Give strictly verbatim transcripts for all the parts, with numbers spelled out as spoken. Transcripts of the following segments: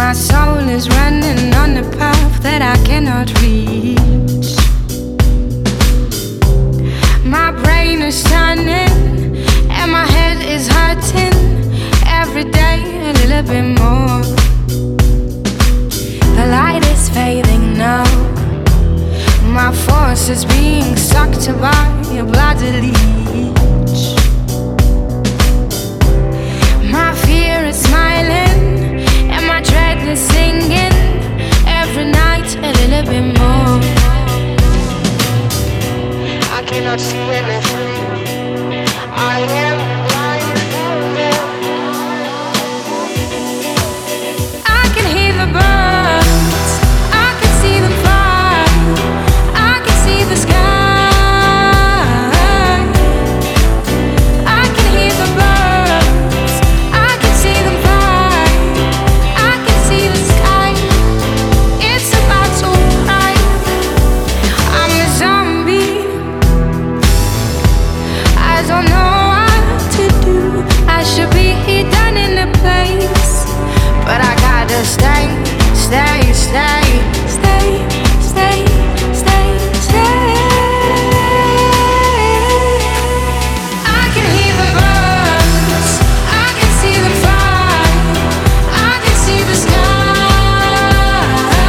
My soul is running on a path that I cannot reach. My brain is turning and my head is hurting. Every day a little bit more. The light is fading now. My force is being sucked by a bloody leech. My fear is smiling and my dread is singing. Every night a little bit more. I cannot see anything. I am blind. I can hear the birds. I can see them fly. I can see the sky. I can hear the birds. I can see them fly. I can see the sky. It's about to rise. I'm a zombie. I don't know what to do. I should be done in a place, but I gotta stay, stay, stay, stay, stay, stay, stay. I can hear the birds. I can see them fly. I can see the sky.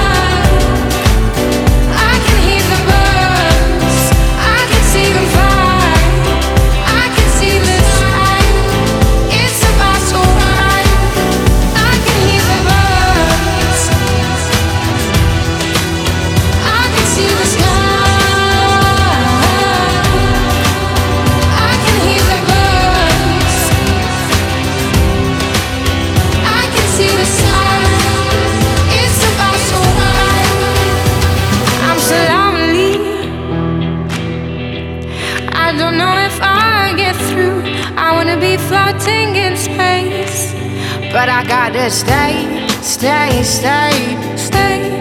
I can hear the birds. I can see them fly. I can see the sky. It's about to rise. I can hear the birds. I can see the sky. I can hear the birds. I can see the sky. It's about to rise. I'm so lonely. I don't know if I get through. I wanna be floating in space, but I gotta stay, stay, stay, stay.